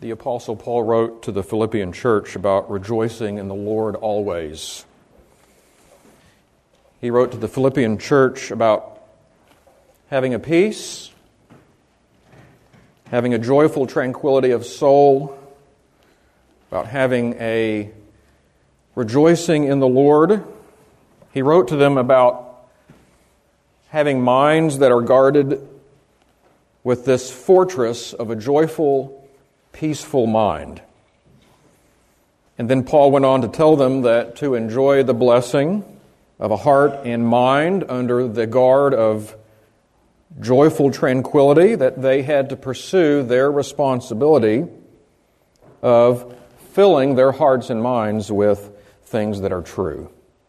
The Apostle Paul wrote to the Philippian church about rejoicing in the Lord always. He wrote to the Philippian church about having a peace, having a joyful tranquility of soul, about having a rejoicing in the Lord. He wrote to them about having minds that are guarded with this fortress of a joyful, peaceful mind. And then Paul went on to tell them that to enjoy the blessing of a heart and mind under the guard of joyful tranquility, that they had to pursue their responsibility of filling their hearts and minds with things that are true.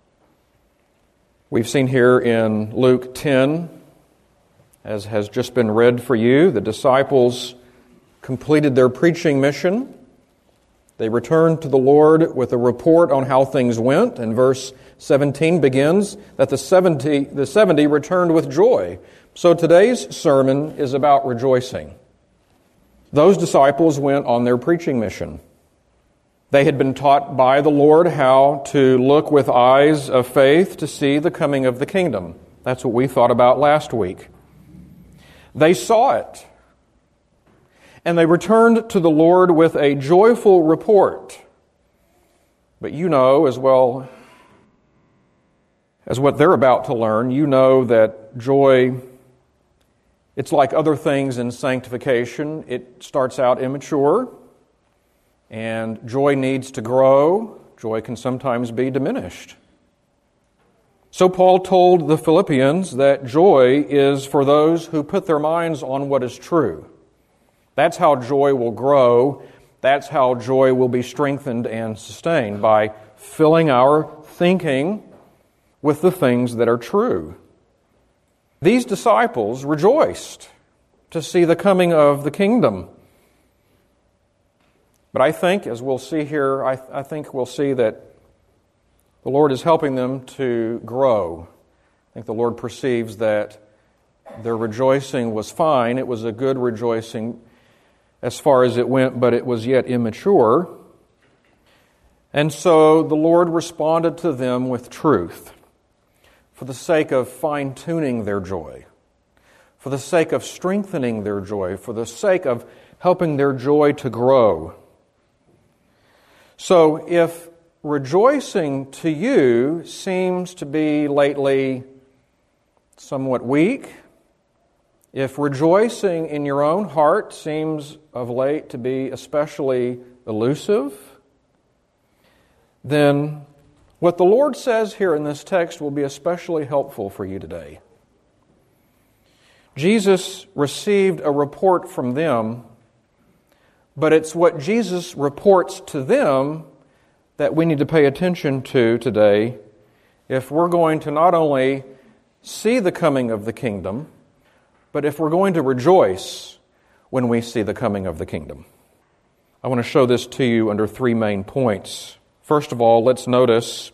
We've seen here in Luke 10, as has just been read for you, the disciples completed their preaching mission. They returned to the Lord with a report on how things went, and verse 17 begins that the 70 returned with joy. So today's sermon is about rejoicing. Those disciples went on their preaching mission. They had been taught by the Lord how to look with eyes of faith to see the coming of the kingdom. That's what we thought about last week. They saw it. And they returned to the Lord with a joyful report. But you know as well as what they're about to learn, you know that joy, it's like other things in sanctification. It starts out immature, and joy needs to grow. Joy can sometimes be diminished. So Paul told the Philippians that joy is for those who put their minds on what is true. That's how joy will grow. That's how joy will be strengthened and sustained, by filling our thinking with the things that are true. These disciples rejoiced to see the coming of the kingdom. But I think, as we'll see here, I think we'll see that the Lord is helping them to grow. I think the Lord perceives that their rejoicing was fine. It was a good rejoicing as far as it went, but it was yet immature. And so the Lord responded to them with truth for the sake of fine-tuning their joy, for the sake of strengthening their joy, for the sake of helping their joy to grow. So if rejoicing to you seems to be lately somewhat weak, if rejoicing in your own heart seems of late to be especially elusive, then what the Lord says here in this text will be especially helpful for you today. Jesus received a report from them, but it's what Jesus reports to them that we need to pay attention to today if we're going to not only see the coming of the kingdom, but if we're going to rejoice when we see the coming of the kingdom. I want to show this to you under three main points. First of all, let's notice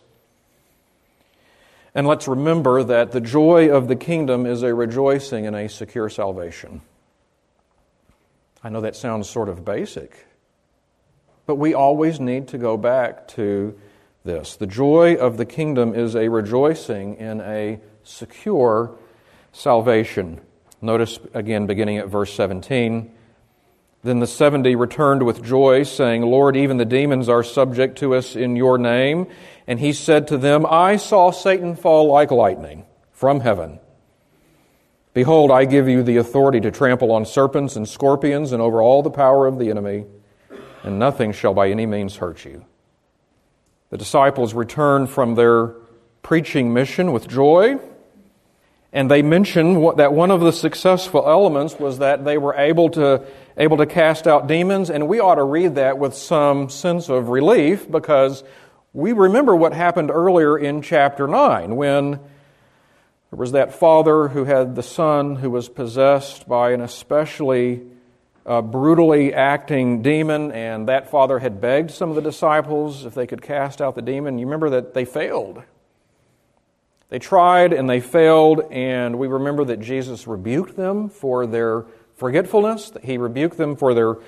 and let's remember that the joy of the kingdom is a rejoicing in a secure salvation. I know that sounds sort of basic, but we always need to go back to this. The joy of the kingdom is a rejoicing in a secure salvation. Notice again, beginning at verse 17, then the 70 returned with joy, saying, Lord, even the demons are subject to us in your name. And he said to them, I saw Satan fall like lightning from heaven. Behold, I give you the authority to trample on serpents and scorpions and over all the power of the enemy, and nothing shall by any means hurt you. The disciples returned from their preaching mission with joy, and they mentioned that one of the successful elements was that they were able to cast out demons, and we ought to read that with some sense of relief, because we remember what happened earlier in chapter 9 when there was that father who had the son who was possessed by an especially brutally acting demon, and that father had begged some of the disciples if they could cast out the demon. You remember that they failed. They tried and they failed, and we remember that Jesus rebuked them for their forgetfulness, that he rebuked them for their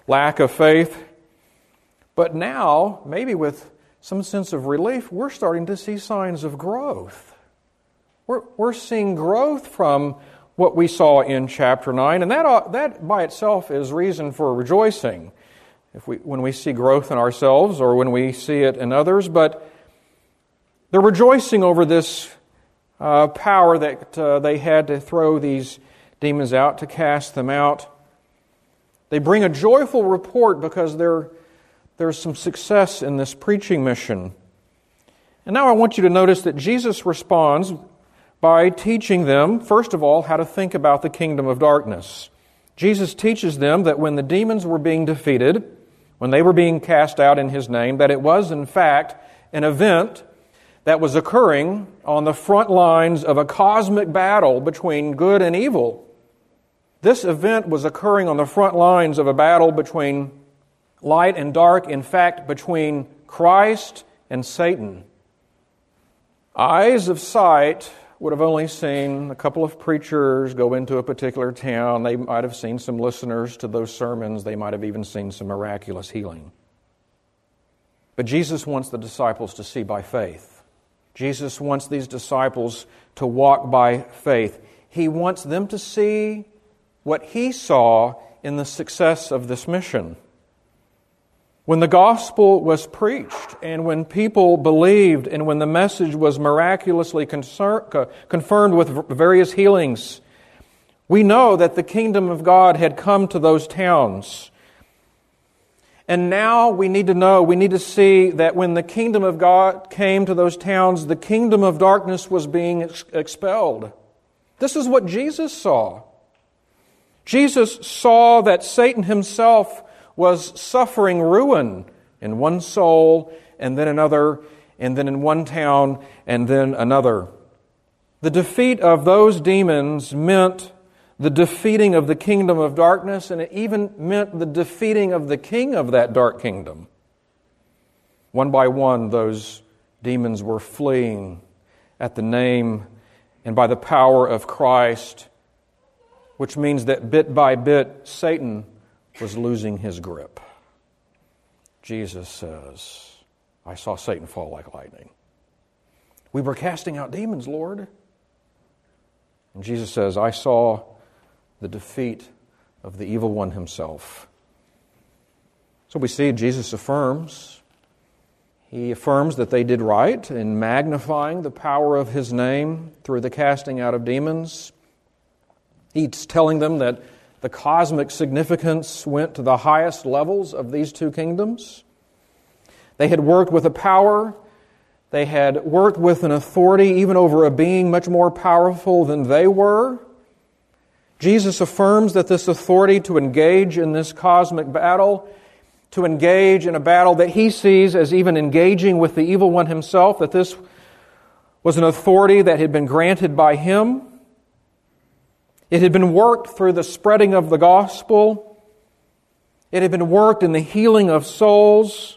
lack of faith. But now, maybe with some sense of relief, we're starting to see signs of growth. We're seeing growth from what we saw in chapter 9, and that by itself is reason for rejoicing when we see growth in ourselves or when we see it in others. But they're rejoicing over this power that they had to throw these demons out, to cast them out. They bring a joyful report because there's some success in this preaching mission. And now I want you to notice that Jesus responds by teaching them, first of all, how to think about the kingdom of darkness. Jesus teaches them that when the demons were being defeated, when they were being cast out in His name, that it was in fact an event that was occurring on the front lines of a cosmic battle between good and evil. This event was occurring on the front lines of a battle between light and dark, in fact, between Christ and Satan. Eyes of sight would have only seen a couple of preachers go into a particular town. They might have seen some listeners to those sermons. They might have even seen some miraculous healing. But Jesus wants the disciples to see by faith. Jesus wants these disciples to walk by faith. He wants them to see what He saw in the success of this mission. When the gospel was preached, and when people believed, and when the message was miraculously confirmed with various healings, we know that the kingdom of God had come to those towns. And now we need to see that when the kingdom of God came to those towns, the kingdom of darkness was being expelled. This is what Jesus saw. Jesus saw that Satan himself was suffering ruin in one soul, and then another, and then in one town, and then another. The defeat of those demons meant the defeating of the kingdom of darkness, and it even meant the defeating of the king of that dark kingdom. One by one, those demons were fleeing at the name and by the power of Christ, which means that bit by bit, Satan was losing his grip. Jesus says, I saw Satan fall like lightning. We were casting out demons, Lord. And Jesus says, I saw the defeat of the evil one himself. So we see Jesus affirms. He affirms that they did right in magnifying the power of His name through the casting out of demons. He's telling them that the cosmic significance went to the highest levels of these two kingdoms. They had worked with a power. They had worked with an authority even over a being much more powerful than they were. Jesus affirms that this authority to engage in this cosmic battle, to engage in a battle that He sees as even engaging with the evil one himself, that this was an authority that had been granted by Him. It had been worked through the spreading of the gospel. It had been worked in the healing of souls.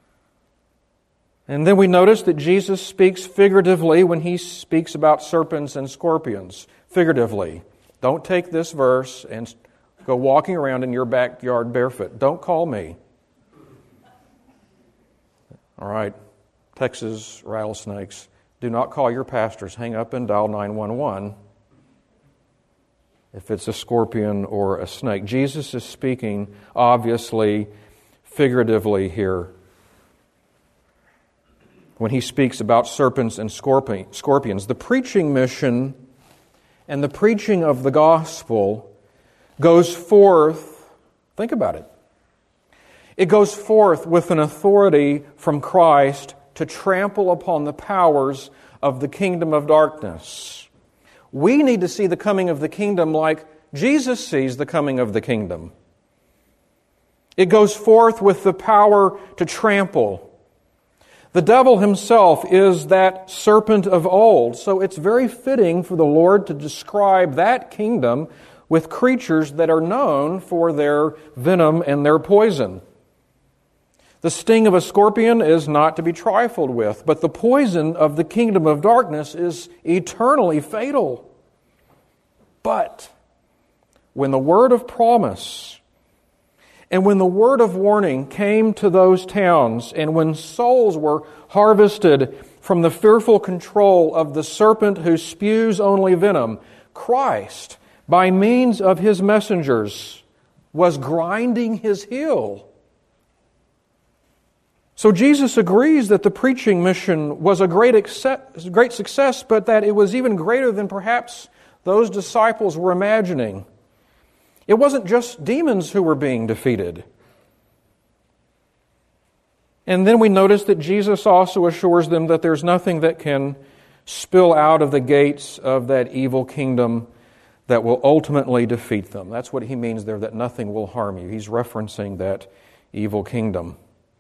And then we notice that Jesus speaks figuratively when He speaks about serpents and scorpions. Figuratively. Don't take this verse and go walking around in your backyard barefoot. Don't call me. All right, Texas rattlesnakes. Do not call your pastors. Hang up and dial 911. If it's a scorpion or a snake. Jesus is speaking, obviously, figuratively here. When He speaks about serpents and scorpions. The preaching mission and the preaching of the gospel goes forth, think about it. It goes forth with an authority from Christ to trample upon the powers of the kingdom of darkness. We need to see the coming of the kingdom like Jesus sees the coming of the kingdom. It goes forth with the power to trample. The devil himself is that serpent of old, so it's very fitting for the Lord to describe that kingdom with creatures that are known for their venom and their poison. The sting of a scorpion is not to be trifled with, but the poison of the kingdom of darkness is eternally fatal. But when the word of promise And when the word of warning came to those towns, and when souls were harvested from the fearful control of the serpent who spews only venom, Christ, by means of his messengers, was grinding his heel. So Jesus agrees that the preaching mission was a great success, but that it was even greater than perhaps those disciples were imagining. It wasn't just demons who were being defeated. And then we notice that Jesus also assures them that there's nothing that can spill out of the gates of that evil kingdom that will ultimately defeat them. That's what he means there, that nothing will harm you. He's referencing that evil kingdom.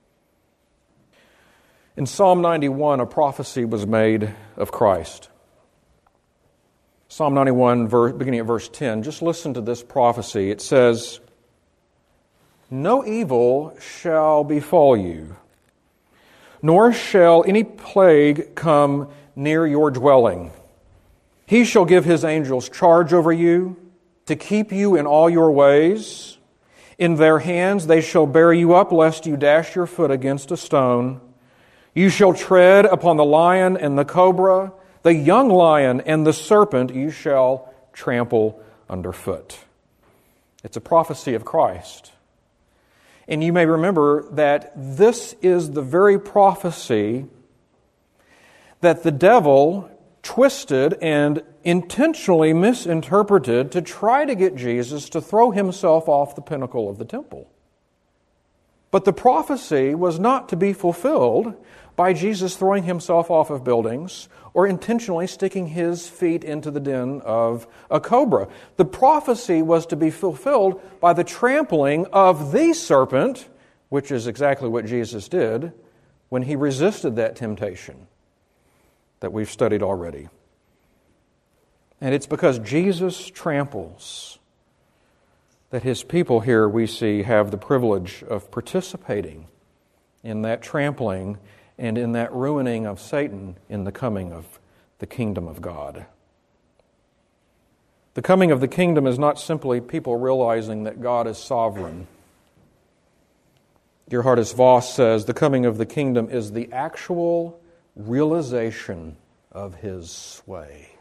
In Psalm 91, a prophecy was made of Christ. Psalm 91, beginning at verse 10, just listen to this prophecy. It says, "No evil shall befall you, nor shall any plague come near your dwelling. He shall give his angels charge over you, to keep you in all your ways. In their hands they shall bear you up, lest you dash your foot against a stone. You shall tread upon the lion and the cobra, the young lion and the serpent you shall trample underfoot." It's a prophecy of Christ. And you may remember that this is the very prophecy that the devil twisted and intentionally misinterpreted to try to get Jesus to throw himself off the pinnacle of the temple. But the prophecy was not to be fulfilled by Jesus throwing himself off of buildings or intentionally sticking his feet into the den of a cobra. The prophecy was to be fulfilled by the trampling of the serpent, which is exactly what Jesus did when he resisted that temptation that we've studied already. And it's because Jesus tramples that his people here, we see, have the privilege of participating in that trampling and in that ruining of Satan in the coming of the kingdom of God. The coming of the kingdom is not simply people realizing that God is sovereign. Gerhardus Voss says, the coming of the kingdom is the actual realization of his sway.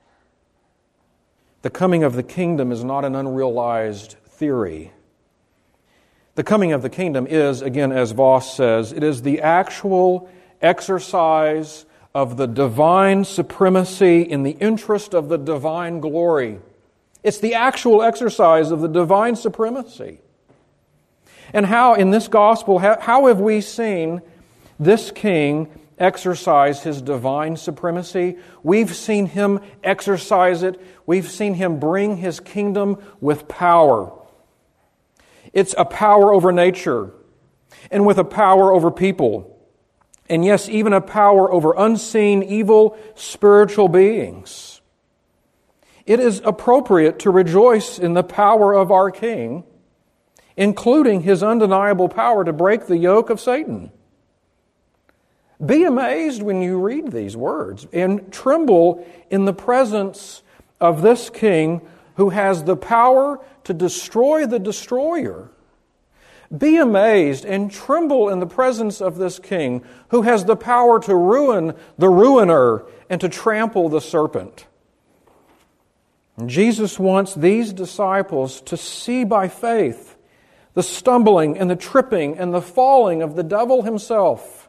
The coming of the kingdom is not an unrealized theory. The coming of the kingdom is, again, as Voss says, it is the actual exercise of the divine supremacy in the interest of the divine glory. It's the actual exercise of the divine supremacy. And how, in this gospel, how have we seen this king exercise his divine supremacy? We've seen him exercise it. We've seen him bring his kingdom with power. It's a power over nature, and with a power over people, and yes, even a power over unseen evil spiritual beings. It is appropriate to rejoice in the power of our King, including his undeniable power to break the yoke of Satan. Be amazed when you read these words and tremble in the presence of this King who has the power to destroy the destroyer. Be amazed and tremble in the presence of this King who has the power to ruin the ruiner and to trample the serpent. And Jesus wants these disciples to see by faith the stumbling and the tripping and the falling of the devil himself.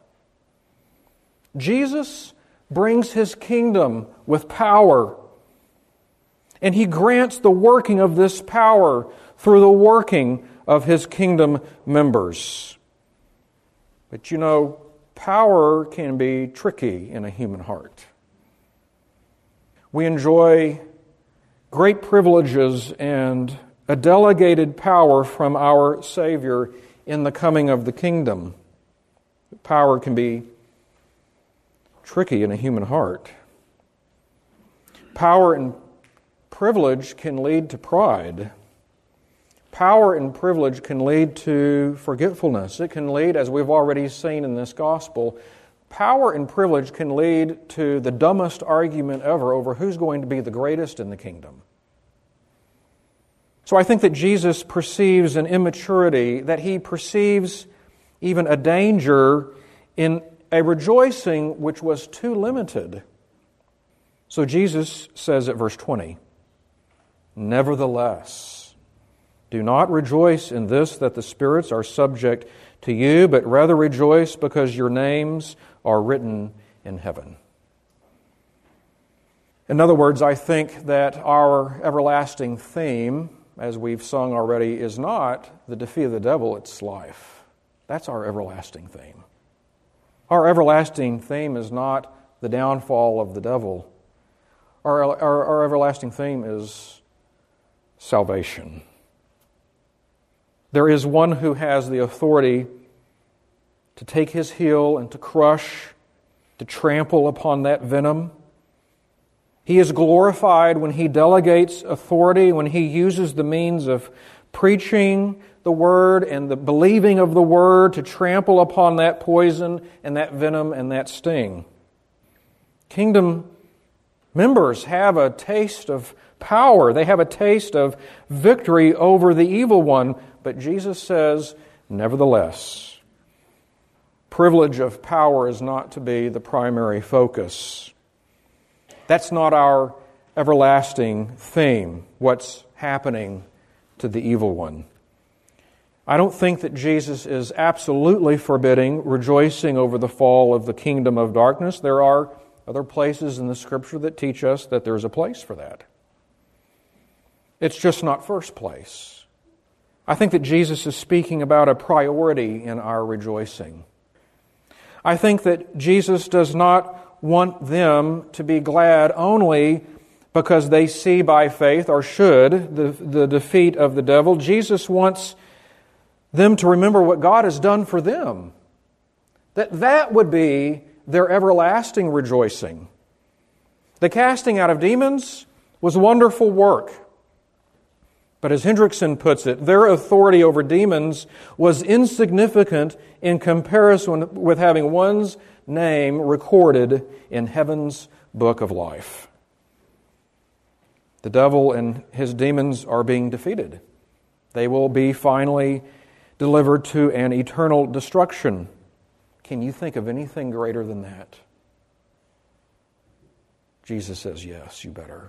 Jesus brings his kingdom with power, and he grants the working of this power through the working of his kingdom members. But you know, power can be tricky in a human heart. We enjoy great privileges and a delegated power from our Savior in the coming of the kingdom. Power can be tricky in a human heart. Power and privilege can lead to pride. Power and privilege can lead to forgetfulness. It can lead, as we've already seen in this gospel, power and privilege can lead to the dumbest argument ever over who's going to be the greatest in the kingdom. So I think that Jesus perceives an immaturity, that he perceives even a danger in a rejoicing which was too limited. So Jesus says at verse 20, "Nevertheless, do not rejoice in this that the spirits are subject to you, but rather rejoice because your names are written in heaven." In other words, I think that our everlasting theme, as we've sung already, is not the defeat of the devil, it's life. That's our everlasting theme. Our everlasting theme is not the downfall of the devil. Our everlasting theme is salvation. There is one who has the authority to take his heel and to crush, to trample upon that venom. He is glorified when he delegates authority, when he uses the means of preaching the Word and the believing of the Word to trample upon that poison and that venom and that sting. Kingdom members have a taste of power. They have a taste of victory over the evil one. But Jesus says, nevertheless, privilege of power is not to be the primary focus. That's not our everlasting theme, what's happening to the evil one. I don't think that Jesus is absolutely forbidding rejoicing over the fall of the kingdom of darkness. There are other places in the Scripture that teach us that there's a place for that. It's just not first place. I think that Jesus is speaking about a priority in our rejoicing. I think that Jesus does not want them to be glad only because they see by faith, or should, the defeat of the devil. Jesus wants them to remember what God has done for them. That would be their everlasting rejoicing. The casting out of demons was wonderful work. But as Hendrickson puts it, their authority over demons was insignificant in comparison with having one's name recorded in heaven's book of life. The devil and his demons are being defeated. They will be finally delivered to an eternal destruction. Can you think of anything greater than that? Jesus says, yes, you better.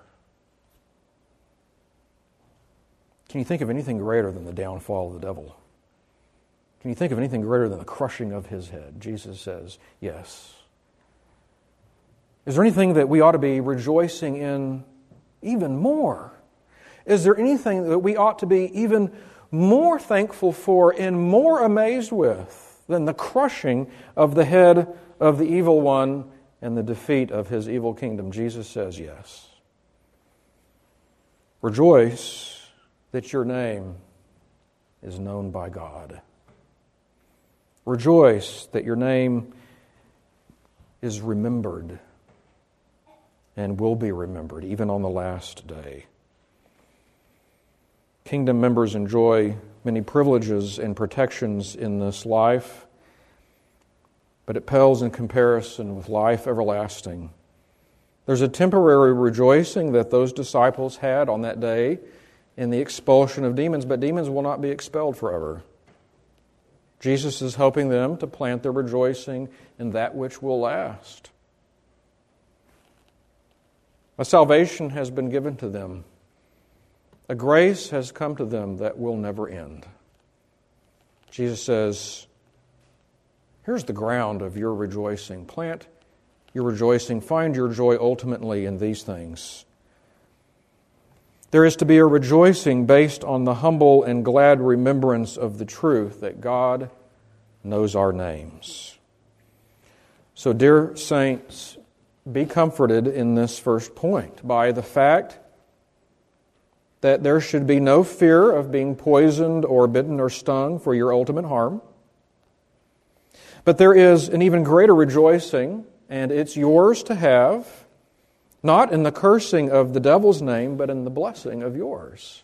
Can you think of anything greater than the downfall of the devil? Can you think of anything greater than the crushing of his head? Jesus says, yes. Is there anything that we ought to be rejoicing in even more? Is there anything that we ought to be even more thankful for and more amazed with than the crushing of the head of the evil one and the defeat of his evil kingdom? Jesus says, yes. Rejoice that your name is known by God. Rejoice that your name is remembered and will be remembered even on the last day. Kingdom members enjoy many privileges and protections in this life, but it pales in comparison with life everlasting. There's a temporary rejoicing that those disciples had on that day in the expulsion of demons, but demons will not be expelled forever. Jesus is helping them to plant their rejoicing in that which will last. A salvation has been given to them. A grace has come to them that will never end. Jesus says, here's the ground of your rejoicing. Plant your rejoicing. Find your joy ultimately in these things. There is to be a rejoicing based on the humble and glad remembrance of the truth that God knows our names. So, dear saints, be comforted in this first point by the fact that there should be no fear of being poisoned or bitten or stung for your ultimate harm. But there is an even greater rejoicing, and it's yours to have, not in the cursing of the devil's name, but in the blessing of yours.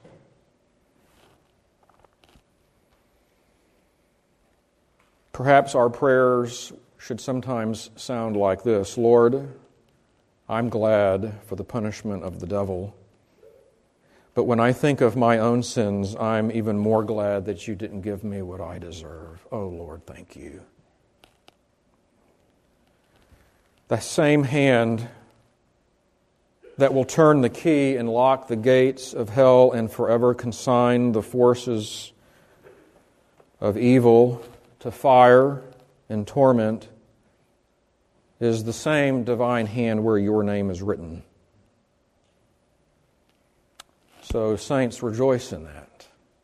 Perhaps our prayers should sometimes sound like this: Lord, I'm glad for the punishment of the devil, But when I think of my own sins, I'm even more glad that you didn't give me what I deserve. Oh, Lord, thank you. The same hand that will turn the key and lock the gates of hell and forever consign the forces of evil to fire and torment is the same divine hand where your name is written. So, saints, rejoice in that.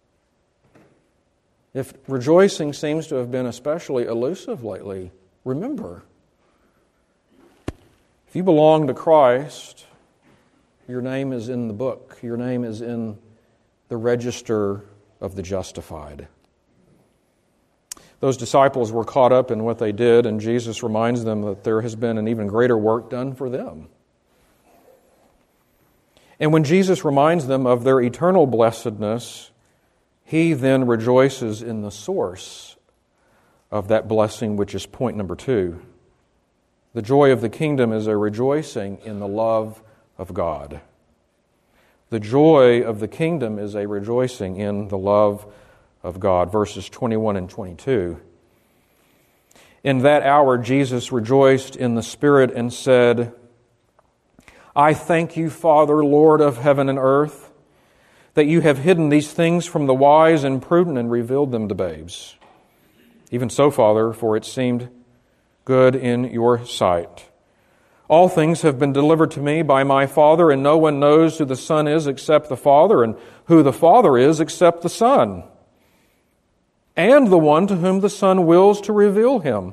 If rejoicing seems to have been especially elusive lately, remember, if you belong to Christ, your name is in the book. Your name is in the register of the justified. Those disciples were caught up in what they did, and Jesus reminds them that there has been an even greater work done for them. And when Jesus reminds them of their eternal blessedness, He then rejoices in the source of that blessing, which is point number 2. The joy of the kingdom is a rejoicing in the love of God. The joy of the kingdom is a rejoicing in the love of God. Verses 21 and 22. In that hour, Jesus rejoiced in the Spirit and said, I thank you, Father, Lord of heaven and earth, that you have hidden these things from the wise and prudent and revealed them to babes. Even so, Father, for it seemed good in your sight. All things have been delivered to me by my Father, and no one knows who the Son is except the Father, and who the Father is except the Son, and the one to whom the Son wills to reveal Him.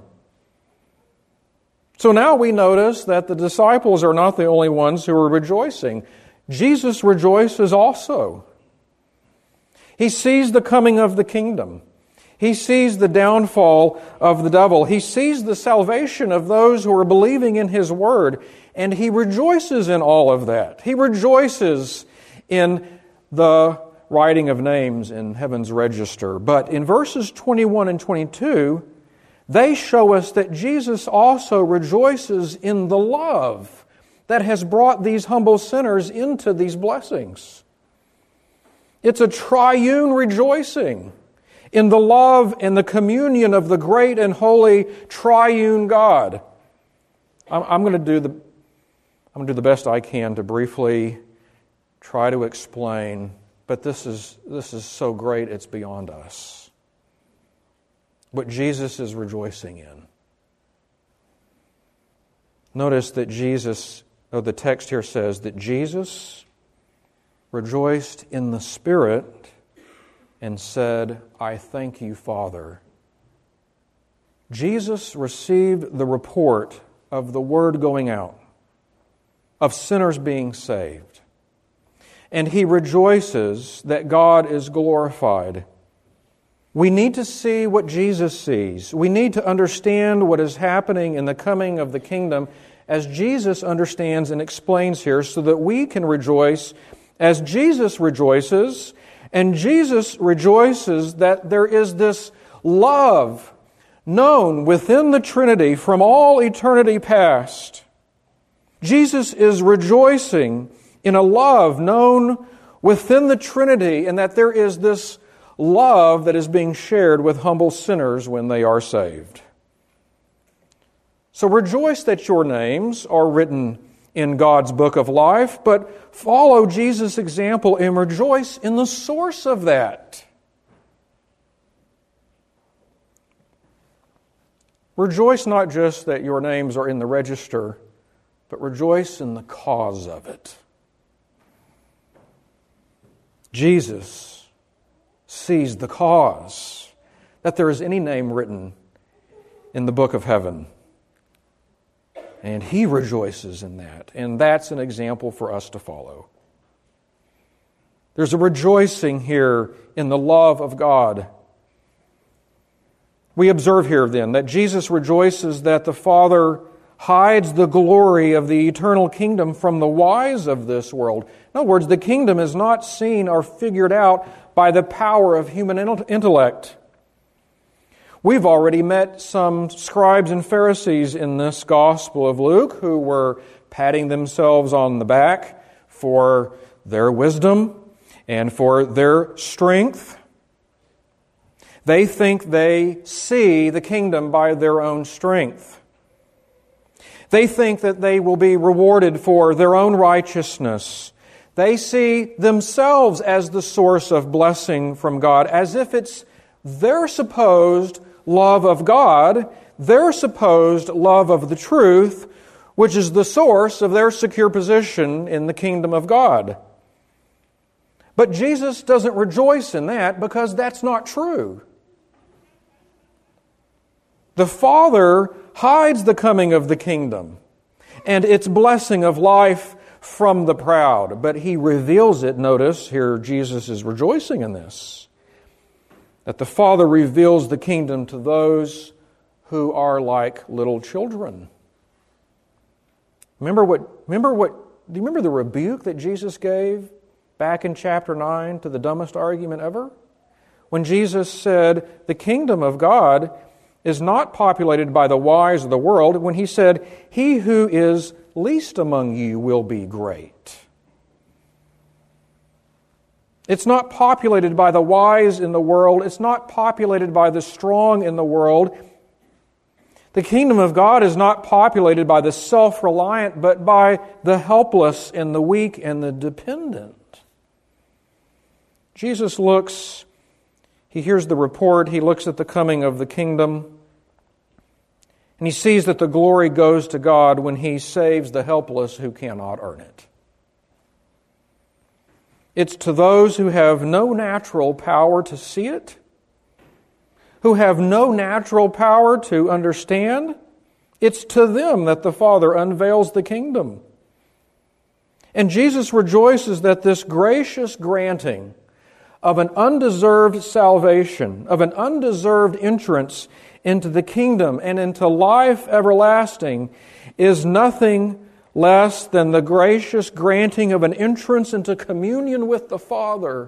So now we notice that the disciples are not the only ones who are rejoicing. Jesus rejoices also. He sees the coming of the kingdom. He sees the downfall of the devil. He sees the salvation of those who are believing in His Word, and He rejoices in all of that. He rejoices in the writing of names in heaven's register. But in verses 21 and 22, they show us that Jesus also rejoices in the love that has brought these humble sinners into these blessings. It's a triune rejoicing in the love and the communion of the great and holy triune God. I'm going to do the best I can to briefly try to explain, but this is so great it's beyond us. What Jesus is rejoicing in. Notice that the text here says that Jesus rejoiced in the Spirit and said, I thank you, Father. Jesus received the report of the word going out, of sinners being saved. And He rejoices that God is glorified. We need to see what Jesus sees. We need to understand what is happening in the coming of the kingdom as Jesus understands and explains here, so that we can rejoice as Jesus rejoices. And Jesus rejoices that there is this love known within the Trinity from all eternity past. Jesus is rejoicing in a love known within the Trinity, and that there is this love that is being shared with humble sinners when they are saved. So rejoice that your names are written in God's book of life, but follow Jesus' example and rejoice in the source of that. Rejoice not just that your names are in the register, but rejoice in the cause of it. Jesus sees the cause, that there is any name written in the book of heaven. And He rejoices in that. And that's an example for us to follow. There's a rejoicing here in the love of God. We observe here then that Jesus rejoices that the Father hides the glory of the eternal kingdom from the wise of this world. In other words, the kingdom is not seen or figured out by the power of human intellect. We've already met some scribes and Pharisees in this Gospel of Luke who were patting themselves on the back for their wisdom and for their strength. They think they see the kingdom by their own strength. They think that they will be rewarded for their own righteousness. They see themselves as the source of blessing from God, as if it's their supposed love of God, their supposed love of the truth, which is the source of their secure position in the kingdom of God. But Jesus doesn't rejoice in that because that's not true. The Father hides the coming of the kingdom and its blessing of life from the proud, but He reveals it. Notice here Jesus is rejoicing in this, that the Father reveals the kingdom to those who are like little children. Do you remember the rebuke that Jesus gave back in chapter 9 to the dumbest argument ever? When Jesus said, the kingdom of God is not populated by the wise of the world, when He said, he who is least among you will be great. It's not populated by the wise in the world. It's not populated by the strong in the world. The kingdom of God is not populated by the self-reliant, but by the helpless and the weak and the dependent. Jesus looks, He hears the report, He looks at the coming of the kingdom, and He sees that the glory goes to God when He saves the helpless who cannot earn it. It's to those who have no natural power to see it, who have no natural power to understand. It's to them that the Father unveils the kingdom. And Jesus rejoices that this gracious granting of an undeserved salvation, of an undeserved entrance into the kingdom and into life everlasting, is nothing less than the gracious granting of an entrance into communion with the Father.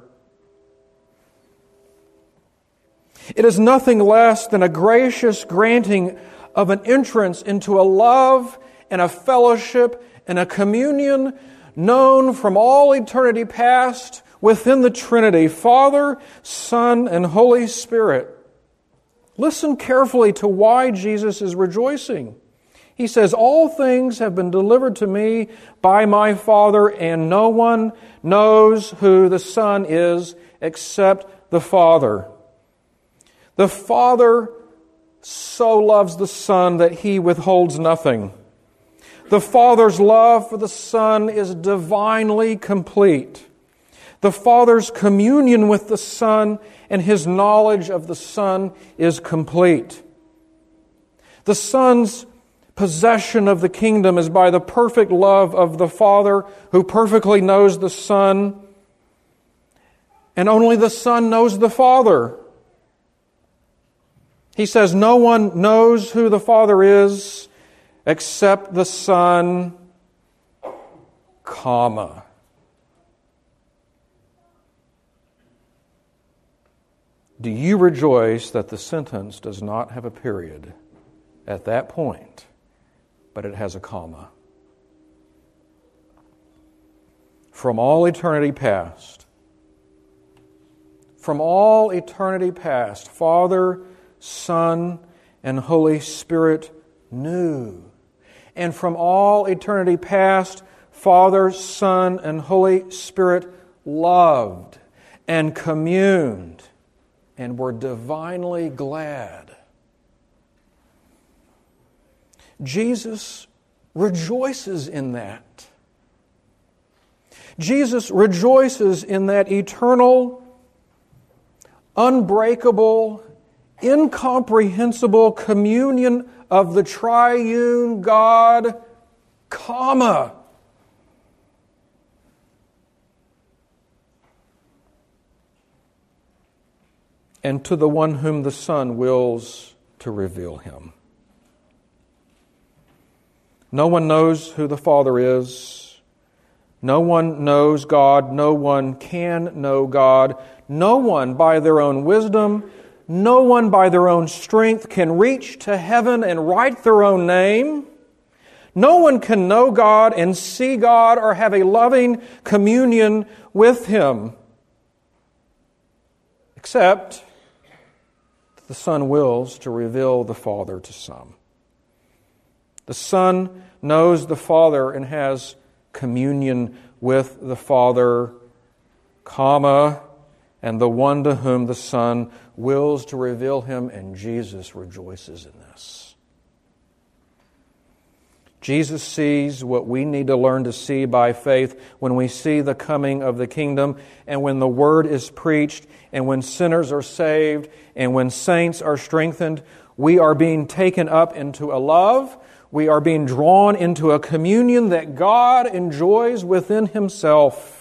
It is nothing less than a gracious granting of an entrance into a love and a fellowship and a communion known from all eternity past within the Trinity, Father, Son, and Holy Spirit. Listen carefully to why Jesus is rejoicing. He says, all things have been delivered to me by my Father, and no one knows who the Son is except the Father. The Father so loves the Son that He withholds nothing. The Father's love for the Son is divinely complete. The Father's communion with the Son and His knowledge of the Son is complete. The Son's possession of the kingdom is by the perfect love of the Father, who perfectly knows the Son, and only the Son knows the Father. He says, no one knows who the Father is except the Son, comma. Do you rejoice that the sentence does not have a period at that point, but it has a comma? From all eternity past, Father, Son, and Holy Spirit knew. And from all eternity past, Father, Son, and Holy Spirit loved and communed and were divinely glad. Jesus rejoices in that. Jesus rejoices in that eternal, unbreakable, incomprehensible communion of the triune God, comma. And to the one whom the Son wills to reveal Him. No one knows who the Father is. No one knows God. No one can know God. No one by their own wisdom, no one by their own strength can reach to heaven and write their own name. No one can know God and see God or have a loving communion with Him. except that the Son wills to reveal the Father to some. The Son knows the Father and has communion with the Father, and the one to whom the Son wills to reveal Him, and Jesus rejoices in this. Jesus sees what we need to learn to see by faith when we see the coming of the kingdom, and when the Word is preached, and when sinners are saved, and when saints are strengthened. We are being taken up into a love. We are being drawn into a communion that God enjoys within Himself.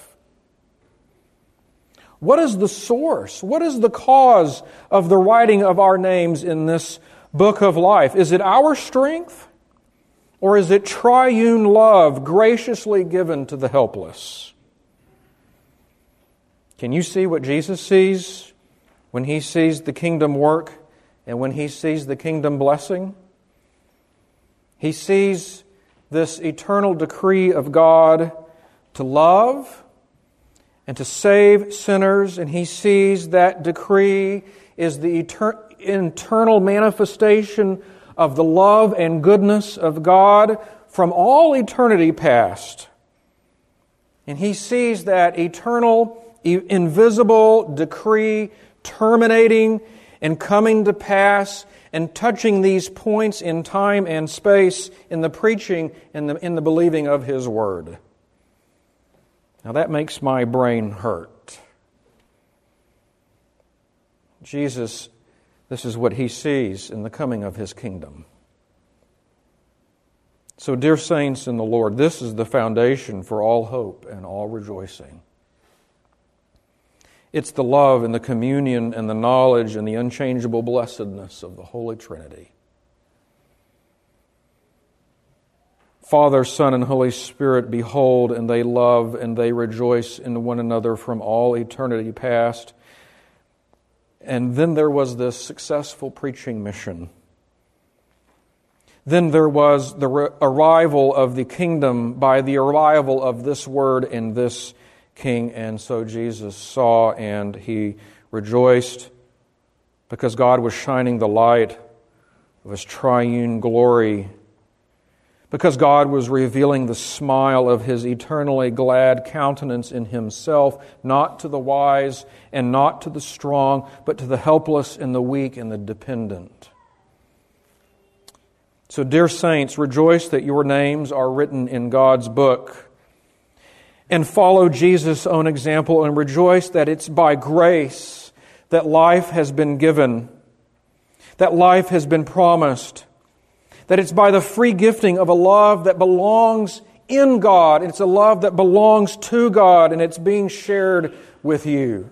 What is the source? What is the cause of the writing of our names in this book of life? Is it our strength? Or is it triune love graciously given to the helpless? Can you see what Jesus sees when He sees the kingdom work and when He sees the kingdom blessing? He sees this eternal decree of God to love and to save sinners, and He sees that decree is the internal manifestation of the love and goodness of God from all eternity past. And He sees that eternal, invisible decree terminating and coming to pass and touching these points in time and space in the preaching and in the believing of His Word. Now that makes my brain hurt. Jesus, this is what He sees in the coming of His kingdom. So, dear saints in the Lord, this is the foundation for all hope and all rejoicing. It's the love and the communion and the knowledge and the unchangeable blessedness of the Holy Trinity. Father, Son, and Holy Spirit behold, and they love, and they rejoice in one another from all eternity past. And then there was this successful preaching mission. Then there was the arrival of the kingdom by the arrival of this Word and this King. And so Jesus saw and He rejoiced because God was shining the light of His triune glory, because God was revealing the smile of His eternally glad countenance in Himself, not to the wise and not to the strong, but to the helpless and the weak and the dependent. So, dear saints, rejoice that your names are written in God's book, and follow Jesus' own example, and rejoice that it's by grace that life has been given, that life has been promised, that it's by the free gifting of a love that belongs in God. It's a love that belongs to God, and it's being shared with you.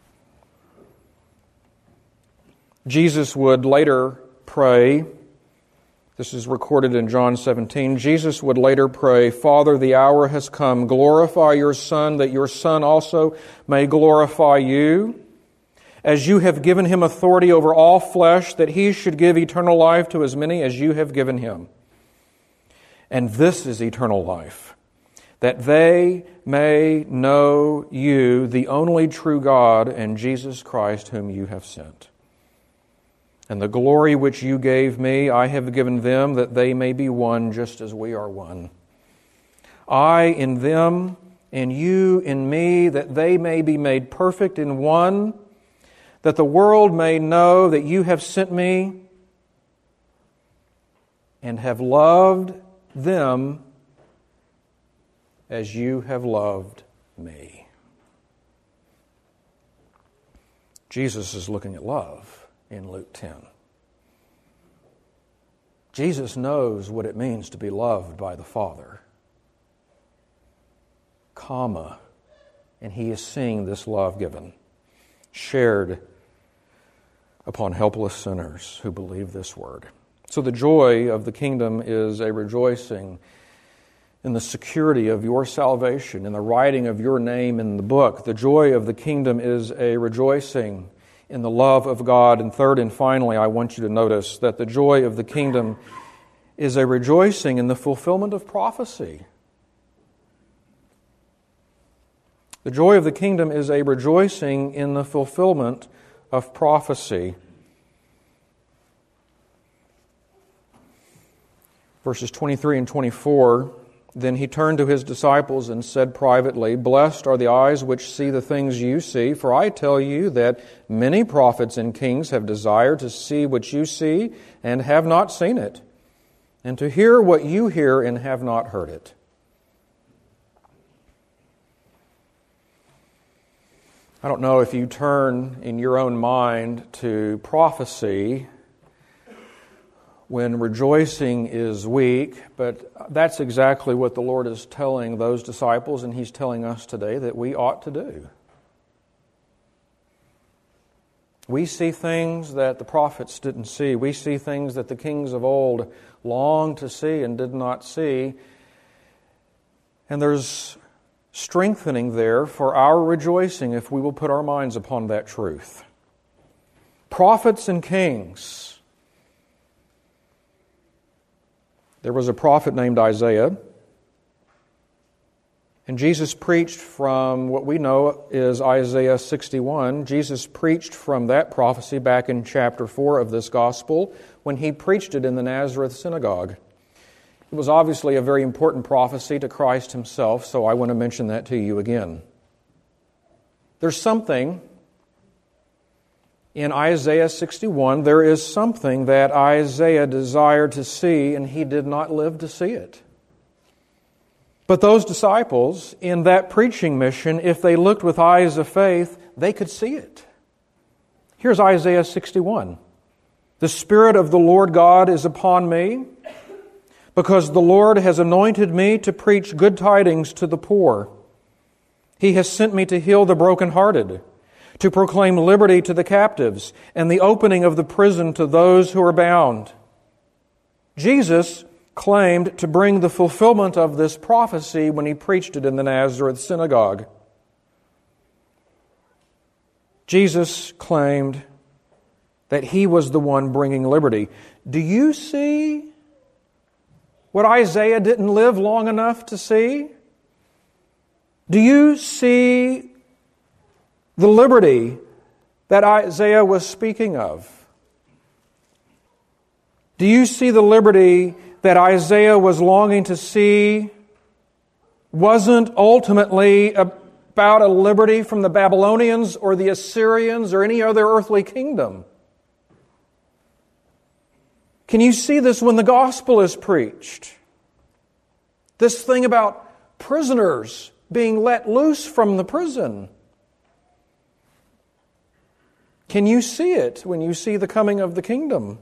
Jesus would later pray, this is recorded in John 17, Jesus would later pray, Father, the hour has come. Glorify your Son, that your Son also may glorify you, as you have given Him authority over all flesh, that He should give eternal life to as many as you have given Him. And this is eternal life, that they may know you, the only true God, and Jesus Christ, whom you have sent. And the glory which you gave me, I have given them, that they may be one, just as we are one. I in them, and you in me, that they may be made perfect in one, that the world may know that you have sent me and have loved them as you have loved me. Jesus is looking at love in Luke 10. Jesus knows what it means to be loved by the Father, and He is seeing this love given, shared upon helpless sinners who believe this Word. So the joy of the kingdom is a rejoicing in the security of your salvation, in the writing of your name in the book. The joy of the kingdom is a rejoicing in the love of God. And third and finally, I want you to notice that the joy of the kingdom is a rejoicing in the fulfillment of prophecy. The joy of the kingdom is a rejoicing in the fulfillment of prophecy. Verses 23 and 24, "Then he turned to his disciples and said privately, 'Blessed are the eyes which see the things you see, for I tell you that many prophets and kings have desired to see what you see and have not seen it, and to hear what you hear and have not heard it.'" I don't know if you turn in your own mind to prophecy when rejoicing is weak, but that's exactly what the Lord is telling those disciples, and He's telling us today that we ought to do. We see things that the prophets didn't see. We see things that the kings of old longed to see and did not see. And there's strengthening there for our rejoicing if we will put our minds upon that truth. Prophets and kings. There was a prophet named Isaiah, and Jesus preached from what we know is Isaiah 61. Jesus preached from that prophecy back in chapter 4 of this gospel when He preached it in the Nazareth synagogue. It was obviously a very important prophecy to Christ Himself, so I want to mention that to you again. There's something in Isaiah 61, there is something that Isaiah desired to see, and he did not live to see it. But those disciples in that preaching mission, if they looked with eyes of faith, they could see it. Here's Isaiah 61. "The Spirit of the Lord God is upon me, because the Lord has anointed me to preach good tidings to the poor. He has sent me to heal the brokenhearted, to proclaim liberty to the captives, and the opening of the prison to those who are bound." Jesus claimed to bring the fulfillment of this prophecy when He preached it in the Nazareth synagogue. Jesus claimed that He was the one bringing liberty. Do you see what Isaiah didn't live long enough to see? Do you see the liberty that Isaiah was speaking of? Do you see the liberty that Isaiah was longing to see wasn't ultimately about a liberty from the Babylonians or the Assyrians or any other earthly kingdom? Can you see this when the gospel is preached? This thing about prisoners being let loose from the prison. Can you see it when you see the coming of the kingdom?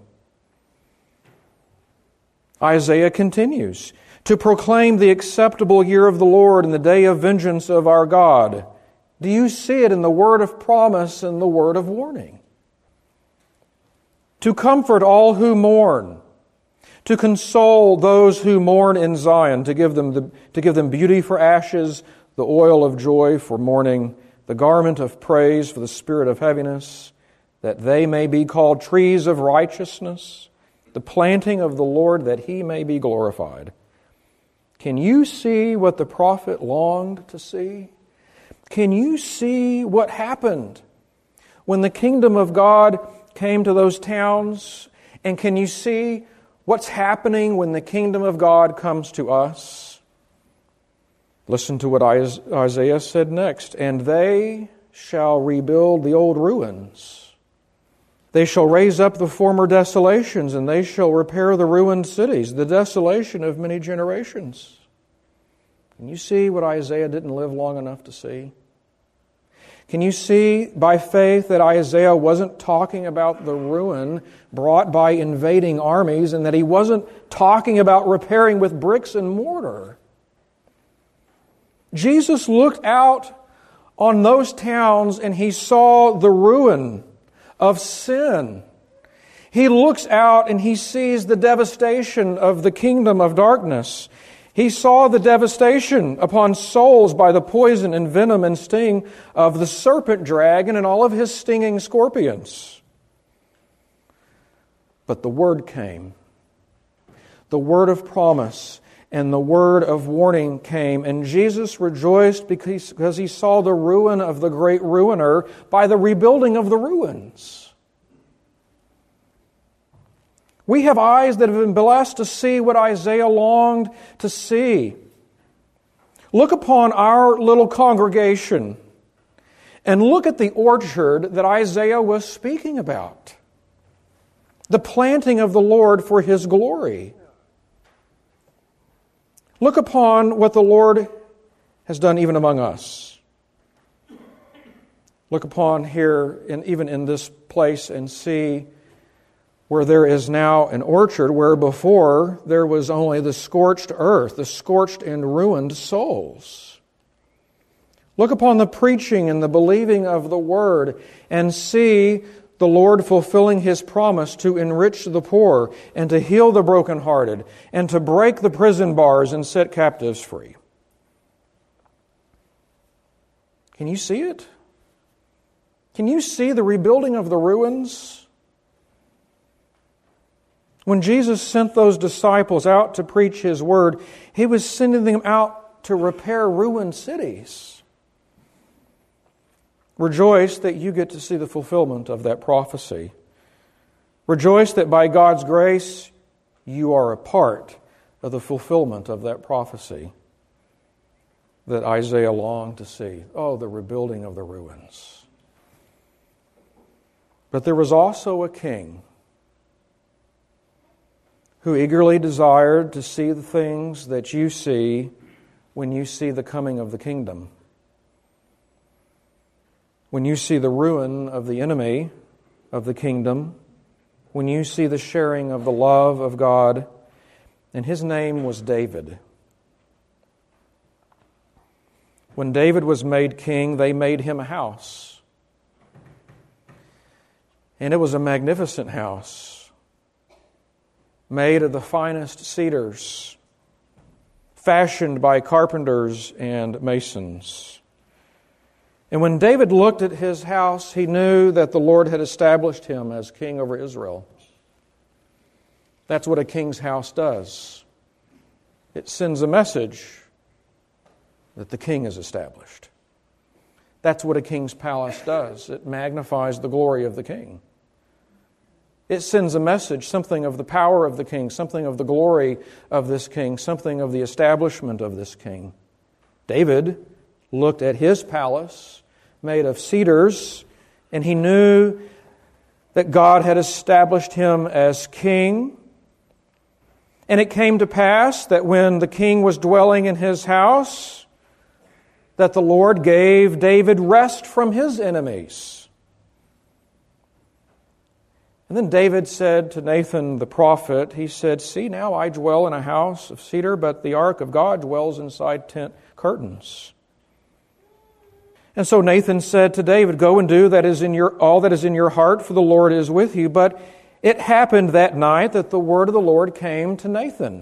Isaiah continues, "To proclaim the acceptable year of the Lord and the day of vengeance of our God." Do you see it in the word of promise and the word of warning? "To comfort all who mourn, to console those who mourn in Zion, to give them beauty for ashes, the oil of joy for mourning, the garment of praise for the spirit of heaviness, that they may be called trees of righteousness, the planting of the Lord, that He may be glorified." Can you see what the prophet longed to see? Can you see what happened when the kingdom of God came to those towns? And can you see what's happening when the kingdom of God comes to us? Listen to what Isaiah said next. "And they shall rebuild the old ruins. They shall raise up the former desolations, and they shall repair the ruined cities, the desolation of many generations." Can you see what Isaiah didn't live long enough to see? Can you see by faith that Isaiah wasn't talking about the ruin brought by invading armies, and that he wasn't talking about repairing with bricks and mortar? Jesus looked out on those towns and He saw the ruin of sin. He looks out and He sees the devastation of the kingdom of darkness. He saw the devastation upon souls by the poison and venom and sting of the serpent dragon and all of his stinging scorpions. But the word came, the word of promise, And the word of warning came, and Jesus rejoiced because he saw the ruin of the great ruiner by the rebuilding of the ruins. We have eyes that have been blessed to see what Isaiah longed to see. Look upon our little congregation and look at the orchard that Isaiah was speaking about. The planting of the Lord for His glory. Look upon what the Lord has done even among us. Look upon here, even in this place, and see where there is now an orchard where before there was only the scorched earth, the scorched and ruined souls. Look upon the preaching and the believing of the Word and see the Lord fulfilling His promise to enrich the poor and to heal the brokenhearted and to break the prison bars and set captives free. Can you see it? Can you see the rebuilding of the ruins? When Jesus sent those disciples out to preach His Word, He was sending them out to repair ruined cities. Rejoice that you get to see the fulfillment of that prophecy. Rejoice that by God's grace you are a part of the fulfillment of that prophecy that Isaiah longed to see. Oh, the rebuilding of the ruins. But there was also a king who eagerly desired to see the things that you see when you see the coming of the kingdom. When you see the ruin of the enemy of the kingdom, when you see the sharing of the love of God, and his name was David. When David was made king, they made him a house. And it was a magnificent house, made of the finest cedars, fashioned by carpenters and masons. And when David looked at his house, he knew that the Lord had established him as king over Israel. That's what a king's house does. It sends a message that the king is established. That's what a king's palace does. It magnifies the glory of the king. It sends a message, something of the power of the king, something of the glory of this king, something of the establishment of this king. David looked at his palace made of cedars, and he knew that God had established him as king. And it came to pass that when the king was dwelling in his house, that the Lord gave David rest from his enemies. And then David said to Nathan the prophet, he said, "See now, I dwell in a house of cedar, but the ark of God dwells inside tent curtains." And so Nathan said to David, "Go and do all that is in your heart, for the Lord is with you." But it happened that night that the word of the Lord came to Nathan.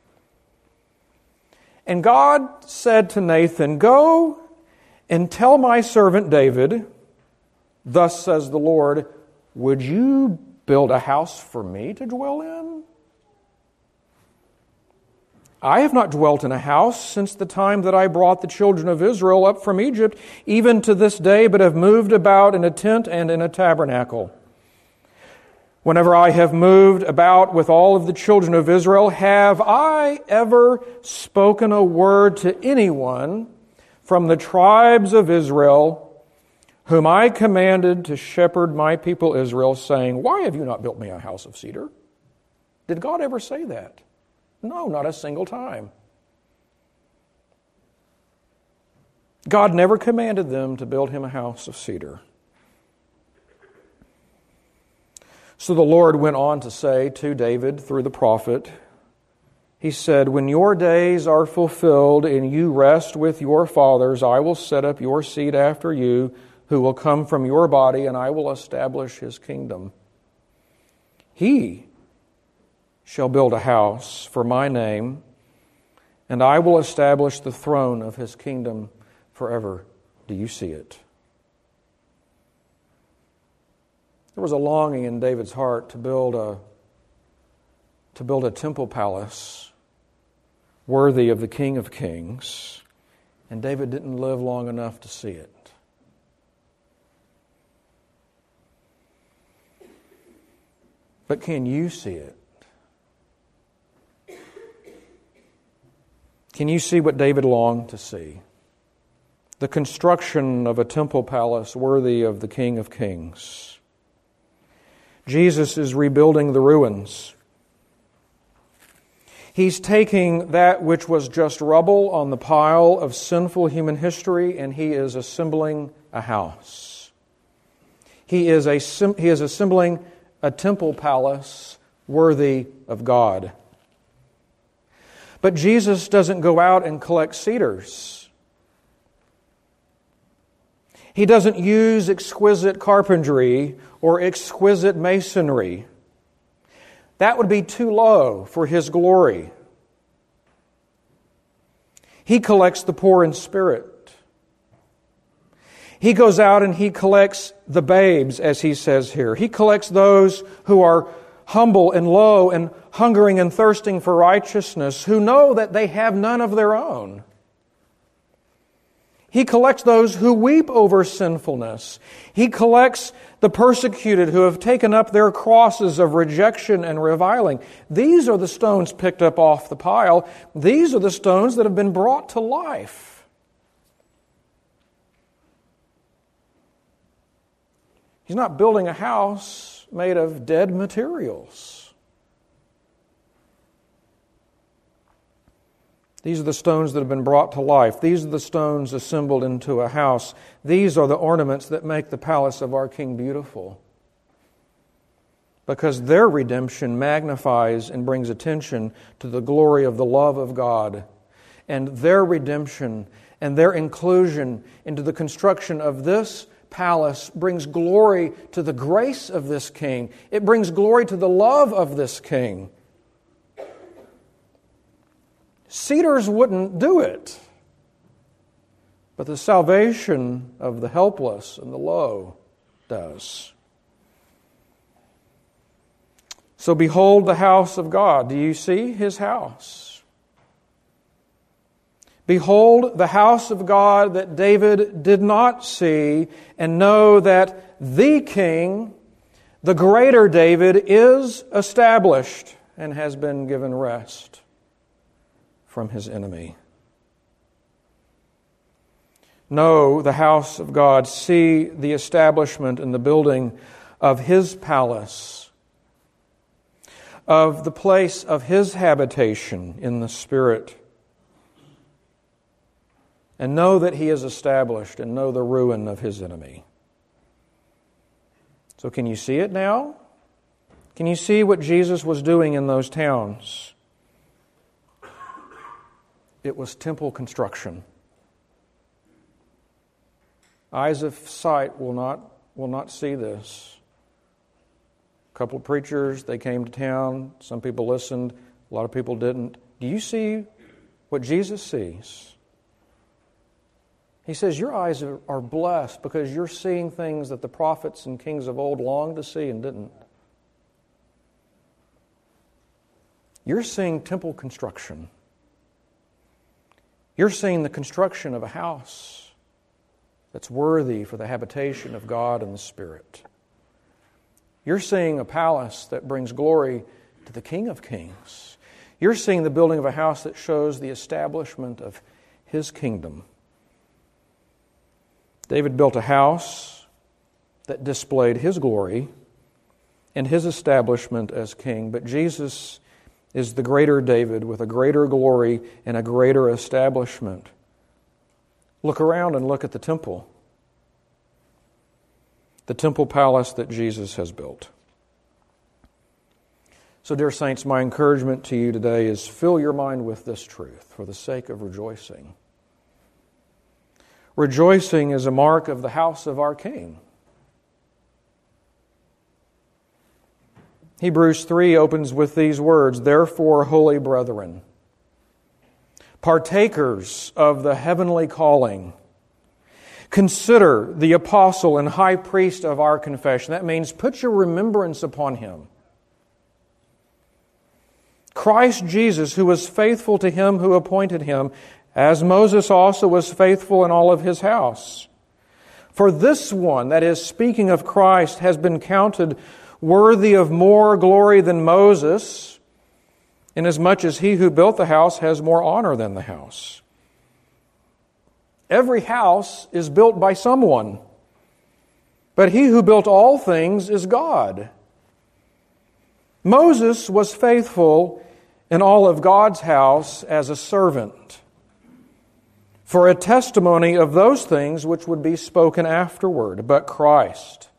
And God said to Nathan, "Go and tell my servant David, thus says the Lord, would you build a house for me to dwell in? I have not dwelt in a house since the time that I brought the children of Israel up from Egypt, even to this day, but have moved about in a tent and in a tabernacle. Whenever I have moved about with all of the children of Israel, have I ever spoken a word to anyone from the tribes of Israel, whom I commanded to shepherd my people Israel, saying, why have you not built me a house of cedar?" Did God ever say that? No, not a single time. God never commanded them to build him a house of cedar. So the Lord went on to say to David through the prophet, he said, "When your days are fulfilled and you rest with your fathers, I will set up your seed after you, who will come from your body, and I will establish his kingdom. He shall build a house for my name, and I will establish the throne of his kingdom forever." Do you see it? There was a longing in David's heart to build a temple palace worthy of the King of Kings, and David didn't live long enough to see it. But can you see it? Can you see what David longed to see? The construction of a temple palace worthy of the King of Kings. Jesus is rebuilding the ruins. He's taking that which was just rubble on the pile of sinful human history, and He is assembling a house. He is assembling a temple palace worthy of God. But Jesus doesn't go out and collect cedars. He doesn't use exquisite carpentry or exquisite masonry. That would be too low for His glory. He collects the poor in spirit. He goes out and He collects the babes, as He says here. He collects those who are humble and low and hungering and thirsting for righteousness, who know that they have none of their own. He collects those who weep over sinfulness. He collects the persecuted who have taken up their crosses of rejection and reviling. These are the stones picked up off the pile. These are the stones that have been brought to life. He's not building a house made of dead materials. These are the stones that have been brought to life. These are the stones assembled into a house. These are the ornaments that make the palace of our King beautiful. Because their redemption magnifies and brings attention to the glory of the love of God. And their redemption and their inclusion into the construction of this palace brings glory to the grace of this King. It brings glory to the love of this King. Cedars wouldn't do it, but the salvation of the helpless and the low does. So behold the house of God. Do you see His house? Behold the house of God that David did not see, and know that the King, the greater David, is established and has been given rest from his enemy. Know the house of God. See the establishment and the building of His palace, of the place of His habitation in the Spirit. And know that He is established, and know the ruin of His enemy. So can you see it now? Can you see what Jesus was doing in those towns? It was temple construction. Eyes of sight will not see this. A couple of preachers, they came to town. Some people listened. A lot of people didn't. Do you see what Jesus sees? He says, your eyes are blessed because you're seeing things that the prophets and kings of old longed to see and didn't. You're seeing temple construction. You're seeing the construction of a house that's worthy for the habitation of God and the Spirit. You're seeing a palace that brings glory to the King of Kings. You're seeing the building of a house that shows the establishment of His kingdom. David built a house that displayed His glory and His establishment as king, but Jesus is the greater David with a greater glory and a greater establishment. Look around and look at the temple palace that Jesus has built. So, dear saints, my encouragement to you today is fill your mind with this truth for the sake of rejoicing. Rejoicing is a mark of the house of our King. Hebrews 3 opens with these words, "Therefore, holy brethren, partakers of the heavenly calling, consider the apostle and high priest of our confession." That means put your remembrance upon him. Christ Jesus, who was faithful to him who appointed him, as Moses also was faithful in all of his house. For this one, that is, speaking of Christ, has been counted worthy of more glory than Moses, inasmuch as he who built the house has more honor than the house. Every house is built by someone, but he who built all things is God. Moses was faithful in all of God's house as a servant, for a testimony of those things which would be spoken afterward. But Christ,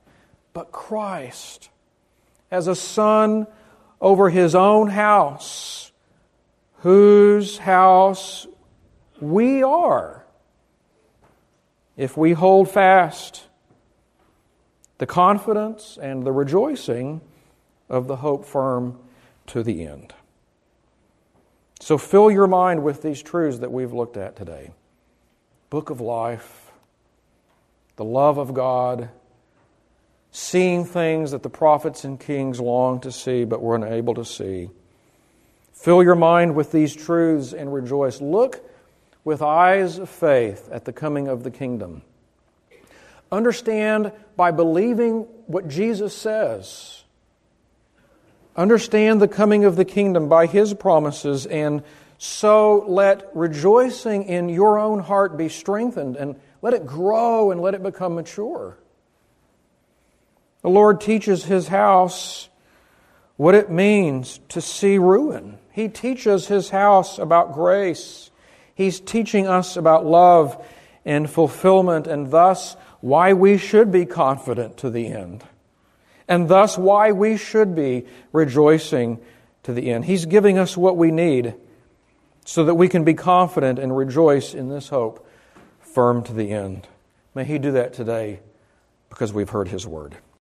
as a son over his own house, whose house we are, if we hold fast the confidence and the rejoicing of the hope firm to the end. So fill your mind with these truths that we've looked at today. Book of life, the love of God, seeing things that the prophets and kings long to see but were unable to see. Fill your mind with these truths and rejoice. Look with eyes of faith at the coming of the kingdom. Understand by believing what Jesus says. Understand the coming of the kingdom by His promises, and so let rejoicing in your own heart be strengthened, and let it grow and let it become mature. The Lord teaches His house what it means to see ruin. He teaches His house about grace. He's teaching us about love and fulfillment, and thus why we should be confident to the end. And thus why we should be rejoicing to the end. He's giving us what we need so that we can be confident and rejoice in this hope firm to the end. May He do that today because we've heard His word.